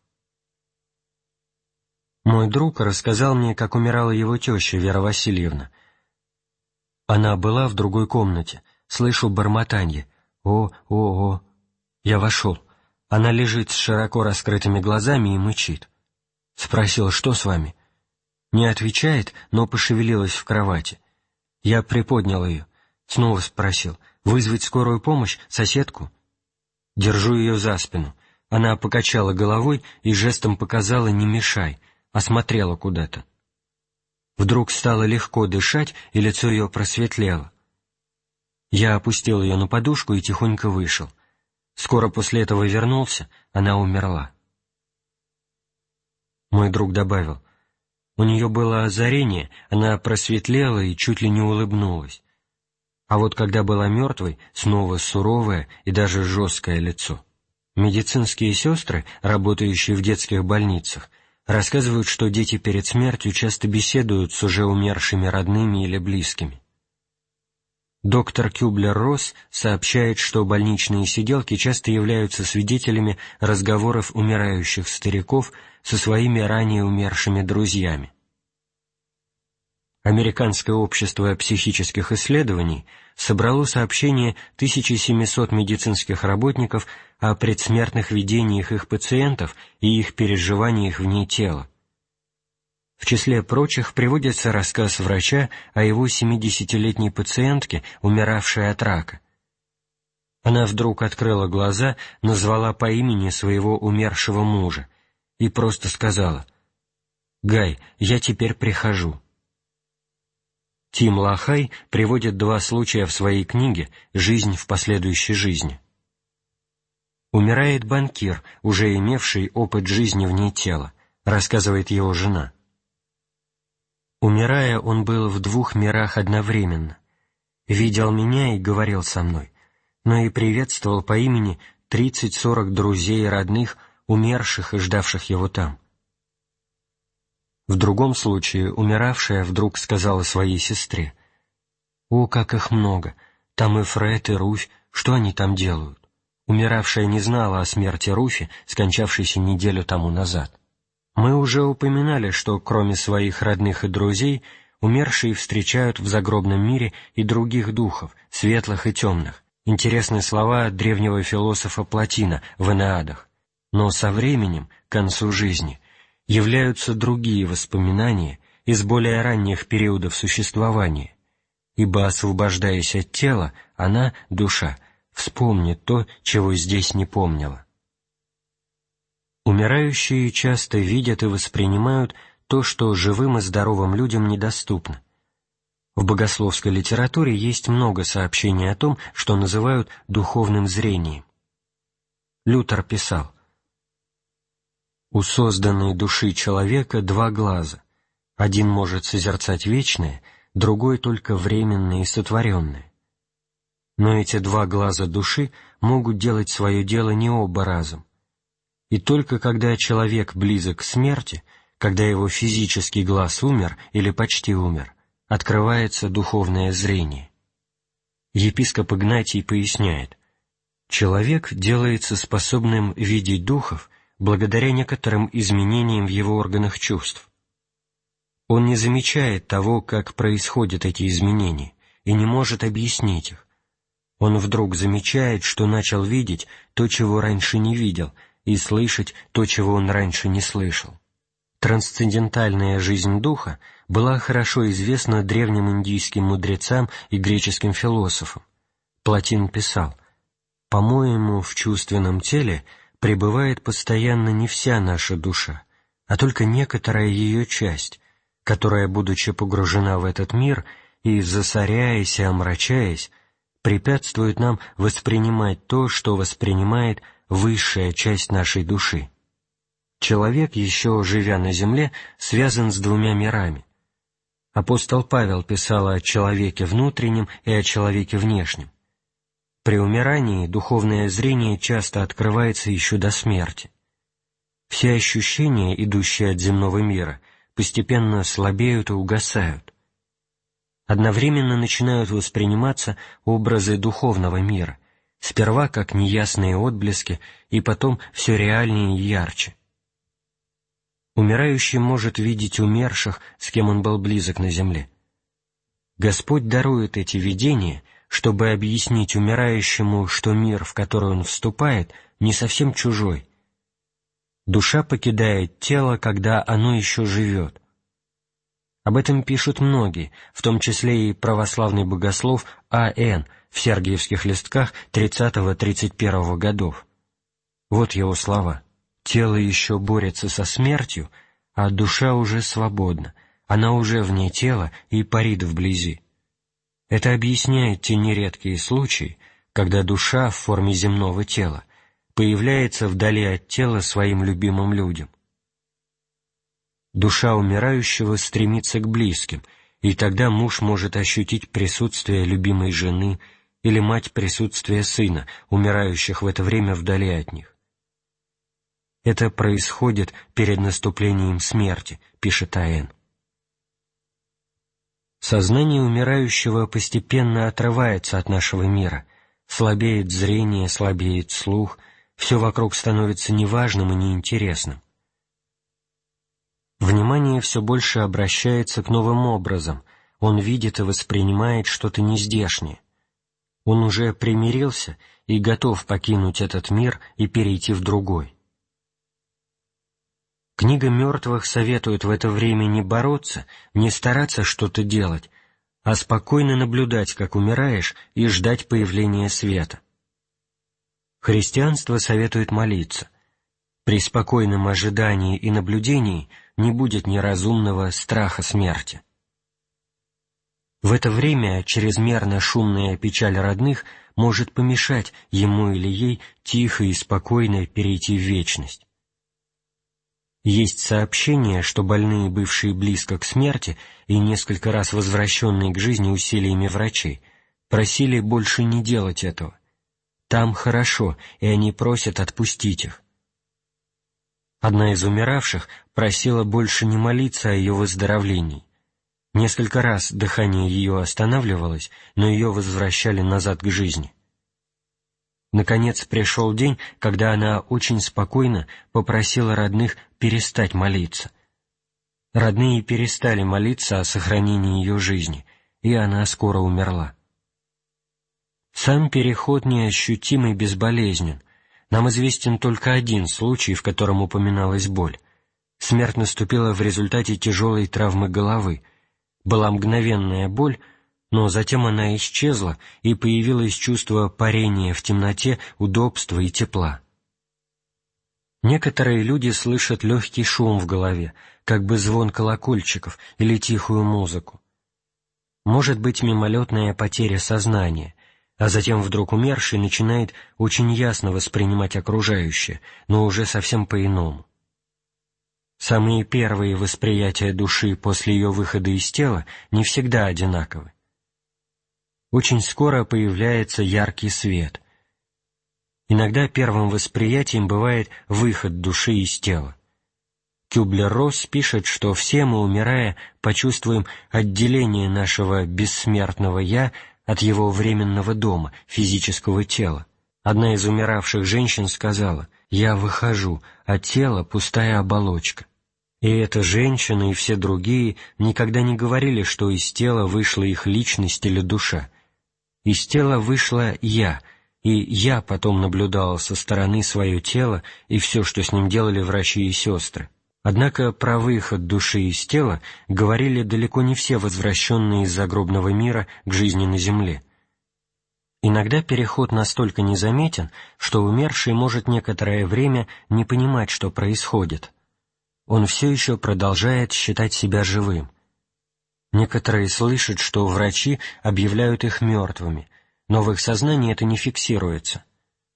Мой друг рассказал мне, как умирала его теща Вера Васильевна. Она была в другой комнате, слышу бормотанье: «О». Я вошел. Она лежит с широко раскрытыми глазами и мычит. Спросил: «Что с вами?» Не отвечает, но пошевелилась в кровати. Я приподнял ее. Снова спросил: «Вызвать скорую помощь, соседку?» Держу ее за спину. Она покачала головой и жестом показала: «Не мешай», осмотрела куда-то. Вдруг стало легко дышать, и лицо ее просветлело. Я опустил ее на подушку и тихонько вышел. Скоро после этого вернулся, она умерла. Мой друг добавил: у нее было озарение, она просветлела и чуть ли не улыбнулась. А вот когда была мертвой, снова суровое и даже жесткое лицо. Медицинские сестры, работающие в детских больницах, рассказывают, что дети перед смертью часто беседуют с уже умершими родными или близкими. Доктор Кюблер-Росс сообщает, что больничные сиделки часто являются свидетелями разговоров умирающих стариков со своими ранее умершими друзьями. Американское общество психических исследований собрало сообщения 1700 медицинских работников о предсмертных видениях их пациентов и их переживаниях вне тела. В числе прочих приводится рассказ врача о его 70-летней пациентке, умиравшей от рака. Она вдруг открыла глаза, назвала по имени своего умершего мужа и просто сказала: «Гай, я теперь прихожу». Тим Лахай приводит два случая в своей книге «Жизнь в последующей жизни». Умирает банкир, уже имевший опыт жизни вне тела, рассказывает его жена. Умирая, он был в двух мирах одновременно. Видел меня и говорил со мной, но и приветствовал по имени 30-40 друзей и родных, умерших и ждавших его там. В другом случае умиравшая вдруг сказала своей сестре: «О, как их много! Там и Фред, и Руфь, что они там делают?» Умиравшая не знала о смерти Руфи, скончавшейся неделю тому назад. Мы уже упоминали, что кроме своих родных и друзей, умершие встречают в загробном мире и других духов, светлых и темных. Интересны слова древнего философа Платина в «Энеадах». Но со временем, к концу жизни, являются другие воспоминания из более ранних периодов существования, ибо, освобождаясь от тела, она, душа, вспомнит то, чего здесь не помнила. Умирающие часто видят и воспринимают то, что живым и здоровым людям недоступно. В богословской литературе есть много сообщений о том, что называют духовным зрением. Лютер писал: «У созданной души человека два глаза, Один может созерцать вечное, другой только временное и сотворенное. Но эти два глаза души могут делать свое дело не оба разом. И только когда человек близок к смерти, когда его физический глаз умер или почти умер, открывается духовное зрение. Епископ Игнатий поясняет: человек делается способным видеть духов благодаря некоторым изменениям в его органах чувств. Он не замечает того, как происходят эти изменения, и не может объяснить их. Он вдруг замечает, что начал видеть то, чего раньше не видел, и слышать то, чего он раньше не слышал. Трансцендентальная жизнь духа была хорошо известна древним индийским мудрецам и греческим философам. Платин писал: «По-моему, в чувственном теле пребывает постоянно не вся наша душа, а только некоторая ее часть, которая, будучи погружена в этот мир и засоряясь и омрачаясь, препятствует нам воспринимать то, что воспринимает высшая часть нашей души. Человек, еще живя на земле, связан с двумя мирами. Апостол Павел писал о человеке внутреннем и о человеке внешнем. При умирании духовное зрение часто открывается еще до смерти. Все ощущения, идущие от земного мира, постепенно слабеют и угасают. Одновременно начинают восприниматься образы духовного мира, сперва как неясные отблески, и потом все реальнее и ярче. Умирающий может видеть умерших, с кем он был близок на земле. Господь дарует эти видения, чтобы объяснить умирающему, что мир, в который он вступает, не совсем чужой. Душа покидает тело, когда оно еще живет. Об этом пишут многие, в том числе и православный богослов А.Н. в Сергиевских листках 30-31 годов. Вот его слова: «Тело еще борется со смертью, а душа уже свободна, она уже вне тела и парит вблизи. Это объясняет те нередкие случаи, когда душа в форме земного тела появляется вдали от тела своим любимым людям. Душа умирающего стремится к близким, и тогда муж может ощутить присутствие любимой жены или мать присутствие сына, умирающих в это время вдали от них. Это происходит перед наступлением смерти, пишет А.Н. Сознание умирающего постепенно отрывается от нашего мира, слабеет зрение, слабеет слух, все вокруг становится неважным и неинтересным. Внимание все больше обращается к новым образам, он видит и воспринимает что-то нездешнее. Он уже примирился и готов покинуть этот мир и перейти в другой. Книга мертвых советует в это время не бороться, не стараться что-то делать, а спокойно наблюдать, как умираешь, и ждать появления света. Христианство советует молиться. При спокойном ожидании и наблюдении не будет неразумного страха смерти. В это время чрезмерно шумная печаль родных может помешать ему или ей тихо и спокойно перейти в вечность. Есть сообщение, что больные, бывшие близко к смерти и несколько раз возвращенные к жизни усилиями врачей, просили больше не делать этого. Там хорошо, и они просят отпустить их. Одна из умиравших просила больше не молиться о ее выздоровлении. Несколько раз дыхание ее останавливалось, но ее возвращали назад к жизни. Наконец пришел день, когда она очень спокойно попросила родных перестать молиться. Родные перестали молиться о сохранении ее жизни, и она скоро умерла. Сам переход неощутим и безболезнен. Нам известен только один случай, в котором упоминалась боль. Смерть наступила в результате тяжелой травмы головы. Была мгновенная боль, но затем она исчезла, и появилось чувство парения в темноте, удобства и тепла. Некоторые люди слышат легкий шум в голове, как бы звон колокольчиков или тихую музыку. Может быть мимолетная потеря сознания, а затем вдруг умерший начинает очень ясно воспринимать окружающее, но уже совсем по-иному. Самые первые восприятия души после ее выхода из тела не всегда одинаковы. Очень скоро появляется яркий свет. Иногда первым восприятием бывает выход души из тела. Кюблер-Росс пишет, что все мы, умирая, почувствуем отделение нашего бессмертного «я» от его временного дома, физического тела. Одна из умиравших женщин сказала: «Я выхожу, а тело — пустая оболочка». И эта женщина и все другие никогда не говорили, что из тела вышла их личность или душа. Из тела вышла «я», и я потом наблюдала со стороны свое тело и все, что с ним делали врачи и сестры. Однако про выход души из тела говорили далеко не все возвращенные из загробного мира к жизни на земле. Иногда переход настолько незаметен, что умерший может некоторое время не понимать, что происходит. Он все еще продолжает считать себя живым. Некоторые слышат, что врачи объявляют их мертвыми, но в их сознании это не фиксируется.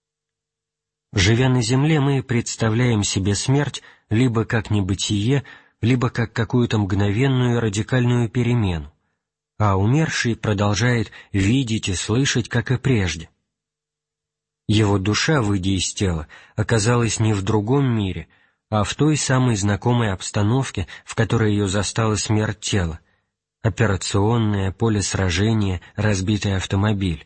Живя на земле, мы представляем себе смерть либо как небытие, либо как какую-то мгновенную радикальную перемену, а умерший продолжает видеть и слышать, как и прежде. Его душа, выйдя из тела, оказалась не в другом мире, а в той самой знакомой обстановке, в которой ее застала смерть тела: операционное, поле сражения, разбитый автомобиль.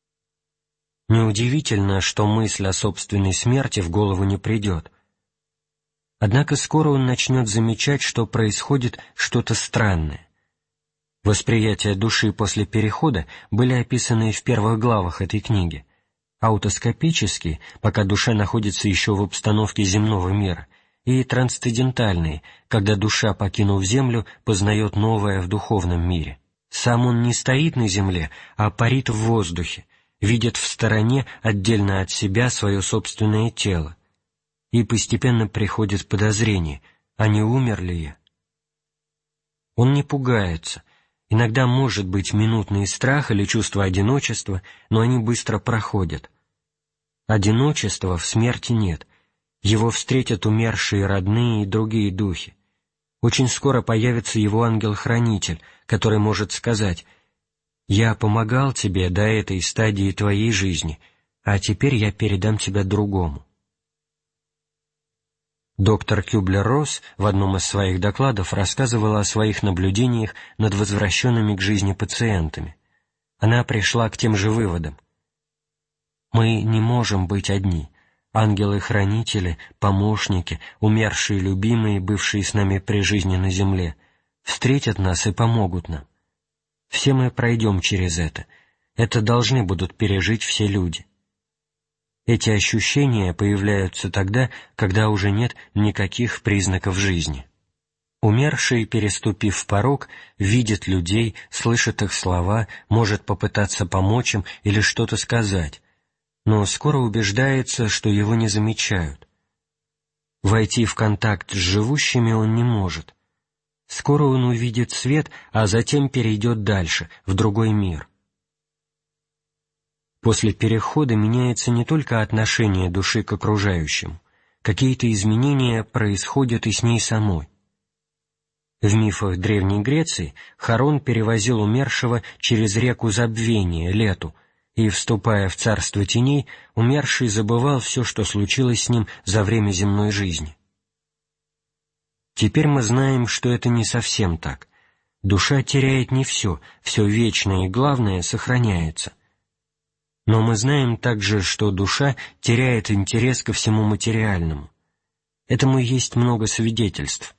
Неудивительно, что мысль о собственной смерти в голову не придет. Однако скоро он начнет замечать, что происходит что-то странное. Восприятия души после перехода были описаны в первых главах этой книги. Аутоскопические, пока душа находится еще в обстановке земного мира, и трансцендентальные, когда душа, покинув землю, познает новое в духовном мире. Сам он не стоит на земле, а парит в воздухе, видит в стороне, отдельно от себя, свое собственное тело. И постепенно приходит подозрение: а не умер ли я? Он не пугается. Иногда может быть минутный страх или чувство одиночества, но они быстро проходят. Одиночества в смерти нет. Его встретят умершие родные и другие духи. Очень скоро появится его ангел-хранитель, который может сказать: «Я помогал тебе до этой стадии твоей жизни, а теперь я передам тебя другому». Доктор Кюблер-Росс в одном из своих докладов рассказывала о своих наблюдениях над возвращенными к жизни пациентами. Она пришла к тем же выводам. «Мы не можем быть одни. Ангелы-хранители, помощники, умершие любимые, бывшие с нами при жизни на земле, встретят нас и помогут нам. Все мы пройдем через это. Это должны будут пережить все люди. Эти ощущения появляются тогда, когда уже нет никаких признаков жизни. Умерший, переступив порог, видит людей, слышит их слова, может попытаться помочь им или что-то сказать, но скоро убеждается, что его не замечают. Войти в контакт с живущими он не может. Скоро он увидит свет, а затем перейдет дальше, в другой мир. После перехода меняется не только отношение души к окружающему, какие-то изменения происходят и с ней самой. В мифах Древней Греции Харон перевозил умершего через реку Забвения, Лету, и, вступая в царство теней, умерший забывал все, что случилось с ним за время земной жизни. Теперь мы знаем, что это не совсем так. Душа теряет не все, все вечное и главное сохраняется. Но мы знаем также, что душа теряет интерес ко всему материальному. Этому есть много свидетельств.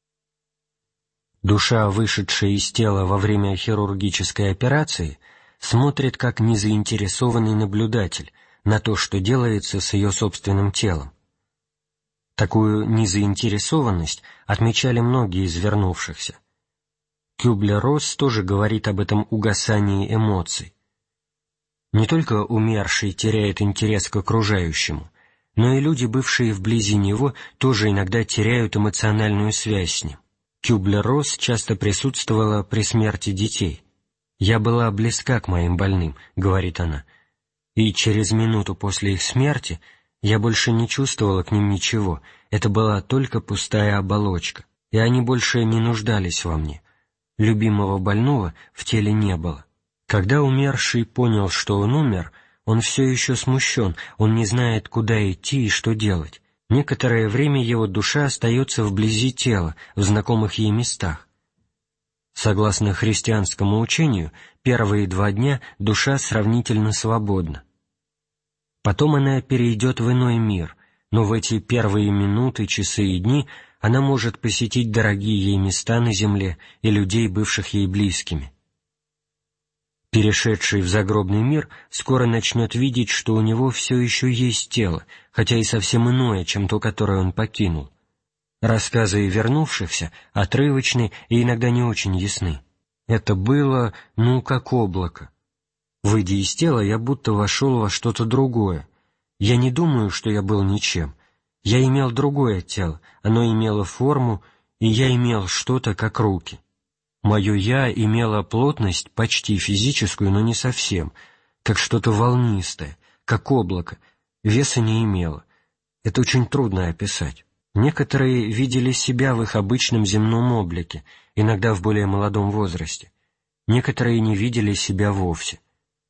Душа, вышедшая из тела во время хирургической операции, смотрит как незаинтересованный наблюдатель на то, что делается с ее собственным телом. Такую незаинтересованность отмечали многие из вернувшихся. Кюблер-Росс тоже говорит об этом угасании эмоций. Не только умерший теряет интерес к окружающему, но и люди, бывшие вблизи него, тоже иногда теряют эмоциональную связь с ним. Кюблер-Росс часто присутствовала при смерти детей. «Я была близка к моим больным», — говорит она, «и через минуту после их смерти Я больше не чувствовала к ним ничего, это была только пустая оболочка, и они больше не нуждались во мне. Любимого больного в теле не было. Когда умерший понял, что он умер, он все еще смущен, он не знает, куда идти и что делать. Некоторое время его душа остается вблизи тела, в знакомых ей местах. Согласно христианскому учению, первые 2 дня душа сравнительно свободна. Потом она перейдет в иной мир, но в эти первые минуты, часы и дни она может посетить дорогие ей места на земле и людей, бывших ей близкими. Перешедший в загробный мир скоро начнет видеть, что у него все еще есть тело, хотя и совсем иное, чем то, которое он покинул. Рассказы вернувшихся отрывочны и иногда не очень ясны. Это было, как облако. Выйдя из тела, я будто вошел во что-то другое. Я не думаю, что я был ничем. Я имел другое тело, оно имело форму, и я имел что-то, как руки. Мое «я» имело плотность почти физическую, но не совсем, как что-то волнистое, как облако, веса не имело. Это очень трудно описать. Некоторые видели себя в их обычном земном облике, иногда в более молодом возрасте. Некоторые не видели себя вовсе.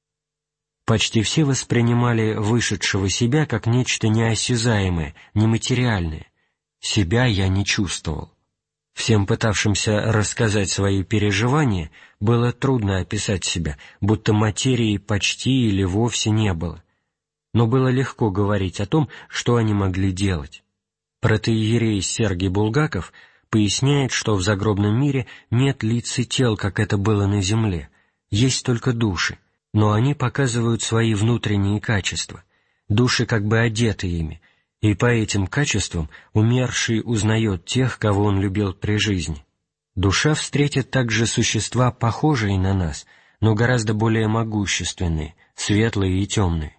Почти все воспринимали вышедшего себя как нечто неосязаемое, нематериальное. Себя я не чувствовал. Всем пытавшимся рассказать свои переживания было трудно описать себя, будто материи почти или вовсе не было. Но было легко говорить о том, что они могли делать. Протоиерей Сергий Булгаков поясняет, что в загробном мире нет лиц и тел, как это было на земле, есть только души, но они показывают свои внутренние качества, души как бы одеты ими, и по этим качествам умерший узнает тех, кого он любил при жизни. Душа встретит также существа, похожие на нас, но гораздо более могущественные, светлые и темные.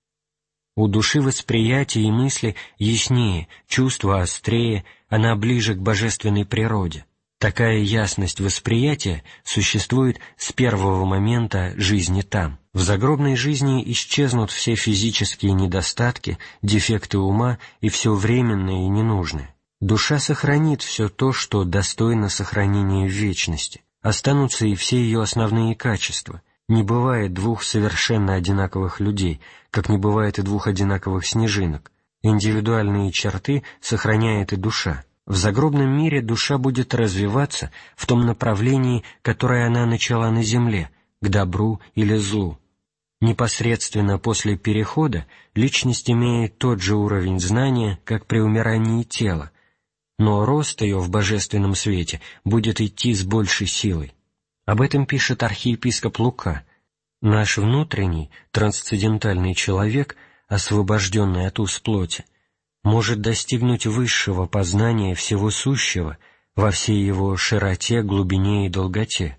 У души восприятие и мысли яснее, чувства острее, она ближе к божественной природе. Такая ясность восприятия существует с первого момента жизни там. В загробной жизни исчезнут все физические недостатки, дефекты ума и все временное и ненужное. Душа сохранит все то, что достойно сохранения в вечности. Останутся и все ее основные качества. Не бывает 2 совершенно одинаковых людей, как не бывает и 2 одинаковых снежинок. Индивидуальные черты сохраняет и душа. В загробном мире душа будет развиваться в том направлении, которое она начала на земле, к добру или злу. Непосредственно после перехода личность имеет тот же уровень знания, как при умирании тела, но рост ее в божественном свете будет идти с большей силой. Об этом пишет архиепископ Лука. Наш внутренний, трансцендентальный человек, освобожденный от уз плоти, может достигнуть высшего познания всего сущего во всей его широте, глубине и долготе.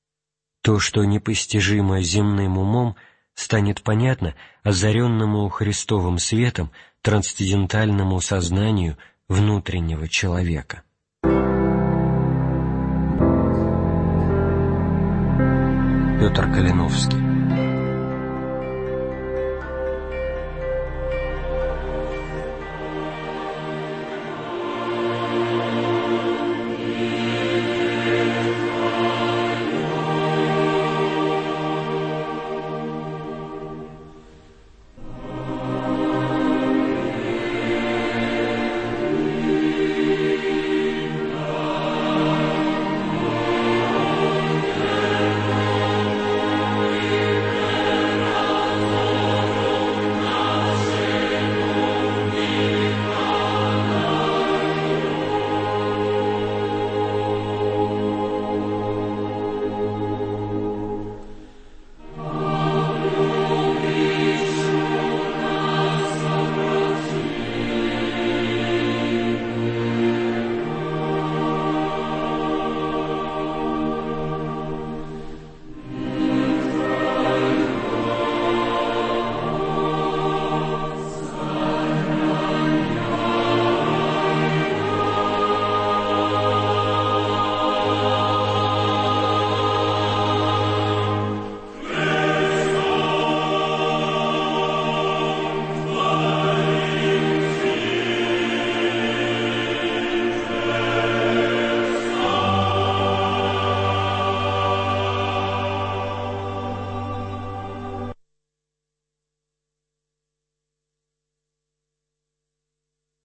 То, что непостижимо земным умом, станет понятно озаренному Христовым светом трансцендентальному сознанию внутреннего человека. Петр Калиновский.